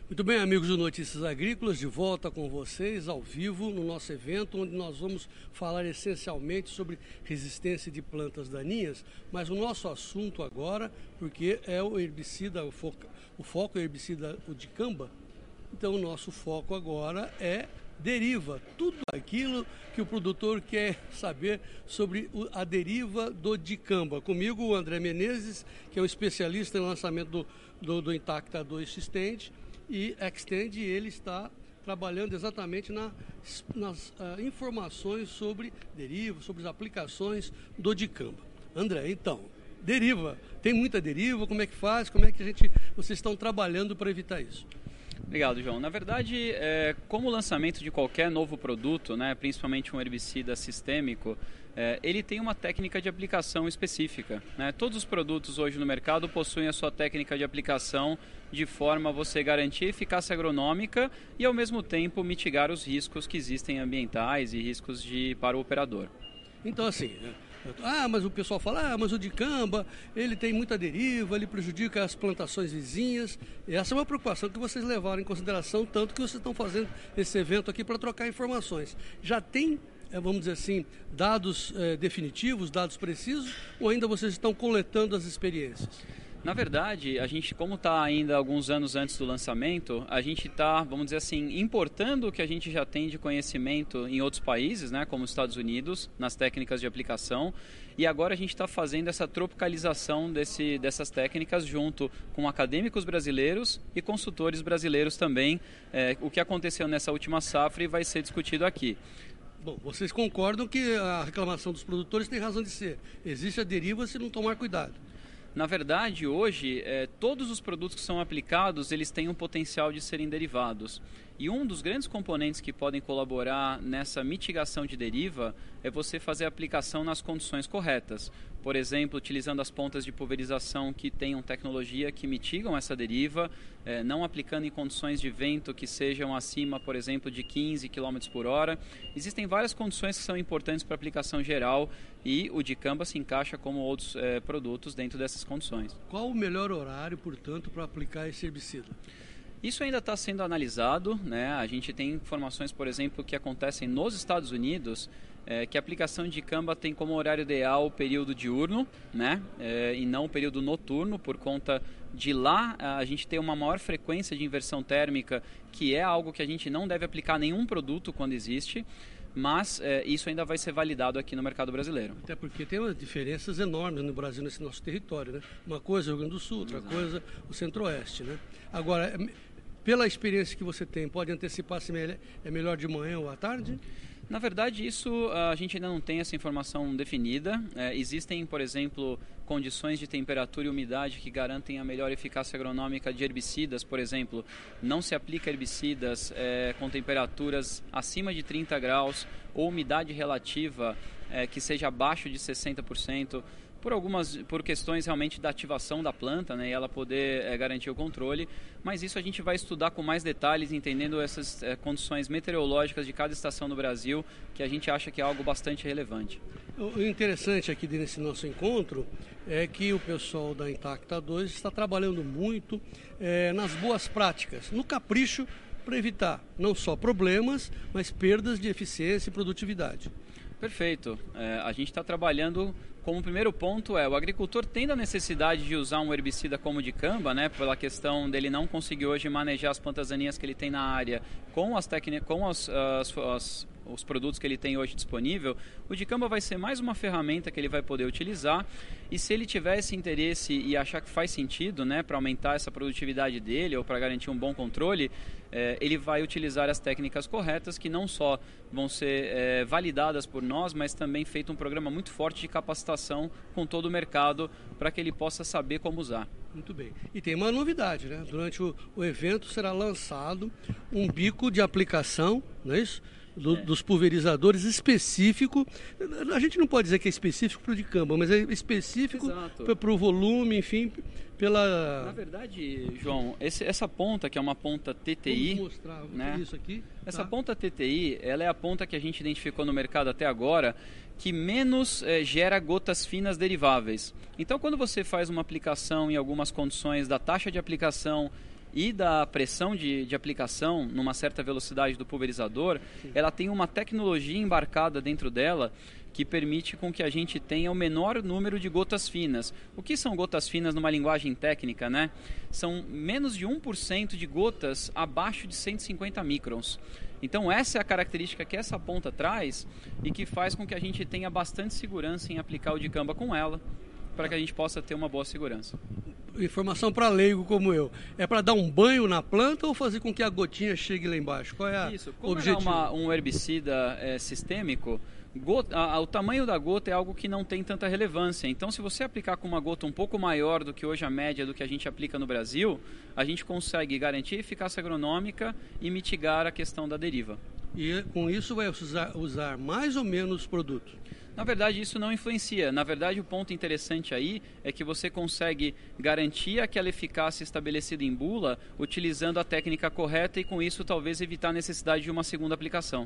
Muito bem, amigos do Notícias Agrícolas, de volta com vocês ao vivo no nosso evento, onde nós vamos falar essencialmente sobre resistência de plantas daninhas, mas o nosso assunto agora, porque é o herbicida, o foco é o herbicida o dicamba, então o nosso foco agora é deriva, tudo aquilo que o produtor quer saber sobre a deriva do dicamba. Comigo o André Menezes, que é um especialista em lançamento do Intacta 2 Xtend e Xtend, e ele está trabalhando exatamente nas informações sobre deriva, sobre as aplicações do dicamba. André, então, deriva, tem muita deriva, como é que faz, como é que vocês estão trabalhando para evitar isso? Obrigado, João. Na verdade, como o lançamento de qualquer novo produto, né, principalmente um herbicida sistêmico, ele tem uma técnica de aplicação específica, né? Todos os produtos hoje no mercado possuem a sua técnica de aplicação de forma a você garantir eficácia agronômica e, ao mesmo tempo, mitigar os riscos que existem ambientais e riscos para o operador. Então, assim, mas o pessoal fala, mas o dicamba, ele tem muita deriva, ele prejudica as plantações vizinhas. E essa é uma preocupação que vocês levaram em consideração, tanto que vocês estão fazendo esse evento aqui para trocar informações. Já tem, vamos dizer assim, dados definitivos, dados precisos, ou ainda vocês estão coletando as experiências? Na verdade, a gente, como está ainda alguns anos antes do lançamento, a gente está, vamos dizer assim, importando o que a gente já tem de conhecimento em outros países, né, como os Estados Unidos, nas técnicas de aplicação, e agora a gente está fazendo essa tropicalização dessas técnicas junto com acadêmicos brasileiros e consultores brasileiros também. O que aconteceu nessa última safra e vai ser discutido aqui. Bom, vocês concordam que a reclamação dos produtores tem razão de ser. Existe a deriva se não tomar cuidado. Na verdade, hoje, todos os produtos que são aplicados, eles têm um potencial de serem derivados. E um dos grandes componentes que podem colaborar nessa mitigação de deriva é você fazer a aplicação nas condições corretas. Por exemplo, utilizando as pontas de pulverização que tenham tecnologia que mitigam essa deriva, não aplicando em condições de vento que sejam acima, por exemplo, de 15 km por hora. Existem várias condições que são importantes para a aplicação geral e o dicamba se encaixa como outros produtos dentro dessas condições. Qual o melhor horário, portanto, para aplicar esse herbicida? Isso ainda está sendo analisado, né? A gente tem informações, por exemplo, que acontecem nos Estados Unidos, que a aplicação de dicamba tem como horário ideal o período diurno, né? E não o período noturno, por conta de lá a gente ter uma maior frequência de inversão térmica, que é algo que a gente não deve aplicar nenhum produto quando existe. Mas isso ainda vai ser validado aqui no mercado brasileiro. Até porque tem umas diferenças enormes no Brasil, nesse nosso território, né? Uma coisa é o Rio Grande do Sul, outra coisa o Centro-Oeste, né? Agora, pela experiência que você tem, pode antecipar se é melhor de manhã ou à tarde? Na verdade, isso a gente ainda não tem essa informação definida. Existem, por exemplo, condições de temperatura e umidade que garantem a melhor eficácia agronômica de herbicidas. Por exemplo, não se aplica herbicidas com temperaturas acima de 30 graus ou umidade relativa que seja abaixo de 60%. Por questões realmente da ativação da planta, né, e ela poder garantir o controle, mas isso a gente vai estudar com mais detalhes, entendendo essas condições meteorológicas de cada estação do Brasil, que a gente acha que é algo bastante relevante. O interessante aqui nesse nosso encontro é que o pessoal da Intacta 2 está trabalhando muito nas boas práticas, no capricho, para evitar não só problemas, mas perdas de eficiência e produtividade. Perfeito. A gente está trabalhando como primeiro ponto o agricultor tendo a necessidade de usar um herbicida como o dicamba, né, pela questão dele não conseguir hoje manejar as plantas daninhas que ele tem na área com os produtos que ele tem hoje disponível, o dicamba vai ser mais uma ferramenta que ele vai poder utilizar, e se ele tiver esse interesse e achar que faz sentido, né, para aumentar essa produtividade dele ou para garantir um bom controle, ele vai utilizar as técnicas corretas, que não só vão ser validadas por nós, mas também feito um programa muito forte de capacitação com todo o mercado para que ele possa saber como usar. Muito bem. E tem uma novidade, né? Durante o evento será lançado um bico de aplicação, não é isso? Dos pulverizadores específico. A gente não pode dizer que é específico para o dicamba, mas é específico para o volume, enfim, pela... Na verdade, João, essa ponta, que é uma ponta TTI... Vamos mostrar, né? Isso aqui. Essa ponta TTI, ela é a ponta que a gente identificou no mercado até agora, que menos gera gotas finas deriváveis. Então, quando você faz uma aplicação em algumas condições da taxa de aplicação e da pressão de aplicação numa certa velocidade do pulverizador, ela tem uma tecnologia embarcada dentro dela que permite com que a gente tenha o menor número de gotas finas. O que são gotas finas numa linguagem técnica, né? São menos de 1% de gotas abaixo de 150 microns. Então essa é a característica que essa ponta traz e que faz com que a gente tenha bastante segurança em aplicar o dicamba com ela, para que a gente possa ter uma boa segurança. Informação para leigo como eu. É para dar um banho na planta ou fazer com que a gotinha chegue lá embaixo? Qual é o objetivo? É um herbicida sistêmico, o tamanho da gota é algo que não tem tanta relevância. Então, se você aplicar com uma gota um pouco maior do que hoje a média do que a gente aplica no Brasil, a gente consegue garantir eficácia agronômica e mitigar a questão da deriva. E com isso vai usar mais ou menos produto? Na verdade, isso não influencia. Na verdade, o ponto interessante aí é que você consegue garantir aquela eficácia estabelecida em bula utilizando a técnica correta e com isso talvez evitar a necessidade de uma segunda aplicação.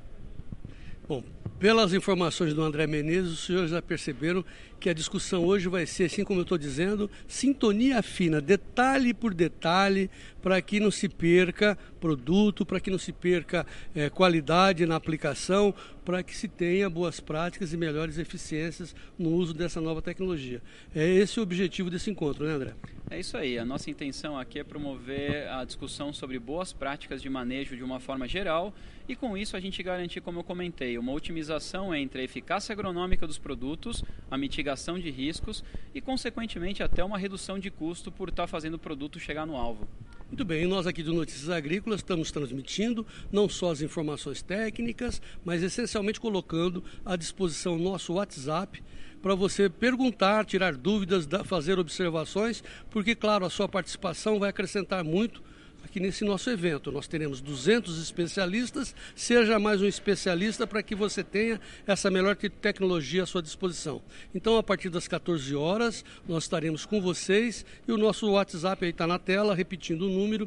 Bom, pelas informações do André Menezes, os senhores já perceberam que a discussão hoje vai ser, assim como eu estou dizendo, sintonia fina, detalhe por detalhe, para que não se perca produto, para que não se perca qualidade na aplicação, para que se tenha boas práticas e melhores eficiências no uso dessa nova tecnologia. É esse o objetivo desse encontro, né, André? É isso aí. A nossa intenção aqui é promover a discussão sobre boas práticas de manejo de uma forma geral e com isso a gente garantir, como eu comentei, uma otimização entre a eficácia agronômica dos produtos, a mitigação de riscos e, consequentemente, até uma redução de custo por estar fazendo o produto chegar no alvo. Muito bem, e nós aqui do Notícias Agrícolas estamos transmitindo não só as informações técnicas, mas essencialmente colocando à disposição o nosso WhatsApp para você perguntar, tirar dúvidas, fazer observações, porque, claro, a sua participação vai acrescentar muito aqui nesse nosso evento. Nós teremos 200 especialistas, seja mais um especialista para que você tenha essa melhor tecnologia à sua disposição. Então, a partir das 14 horas, nós estaremos com vocês e o nosso WhatsApp aí está na tela, repetindo o número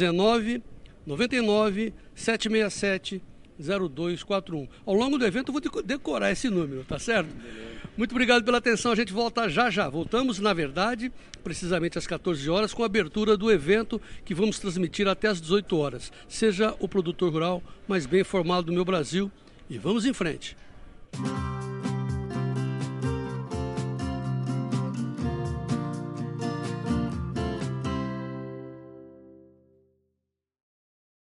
19 99 767 0241. Ao longo do evento eu vou decorar esse número, tá certo? Muito obrigado pela atenção, a gente volta já. Voltamos, na verdade, precisamente às 14 horas, com a abertura do evento que vamos transmitir até às 18 horas. Seja o produtor rural mais bem informado do meu Brasil e vamos em frente.